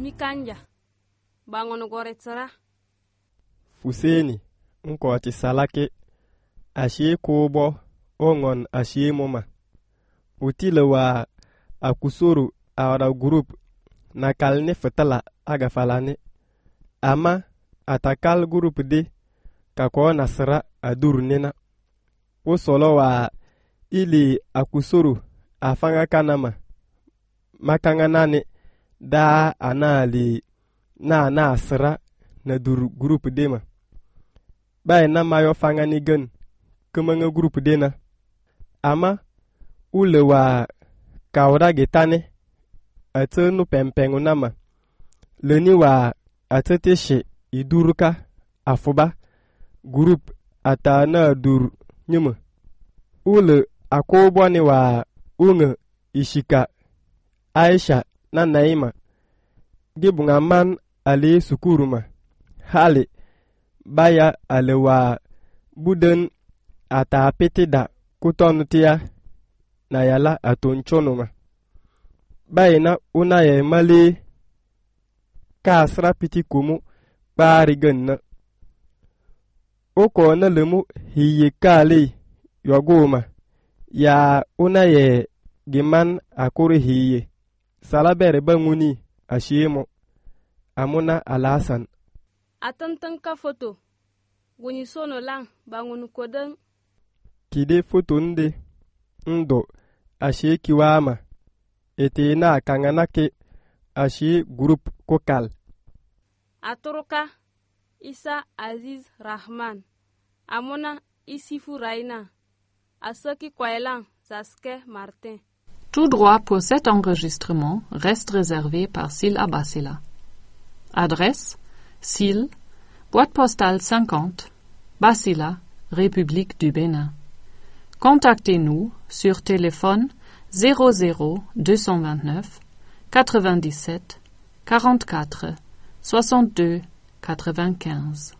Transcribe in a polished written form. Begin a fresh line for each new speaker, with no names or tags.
mikanja bangon goretsara
Fuseni nkoti salake ashie kubo ongon ashie moma utile wa akusuru awara group na kalne fetala aga falane ama atakal group de kako nasra adur nena usolo wa ili akusuru afanga kanama makanga nane da anali na asra na dur group dema bay na mayo fanga ni gen kumanga group dena ama ule wa kawra getane atenu pempengu nama leni wa ateteshe iduruka afuba group atana dur nyuma ule akobwani wa unga ishika Aisha na Naima gibunga man ali sukuruma hali baya alewa buden ata petida kutonutia na yala atonchonuma bayina una ye mali kasra piti kumu bariganna oko na lemu hiye kali yoguma ya una ye giman akuri hiye salabere banguni ashimo amuna alasan
atantanka foto guni sono lang bangun kodang
kide foto nde ndo ashe kiwama ete na kanganake ashe group kokal
aturuka Isa Aziz Rahman amuna isifu raina asaki kwailang zaske Martin.
Tout droit pour cet enregistrement reste réservé par Syl Abassila. Adresse Syl, boîte postale 50, Bassila, République du Bénin. Contactez-nous sur téléphone 00 229 97 44 62 95.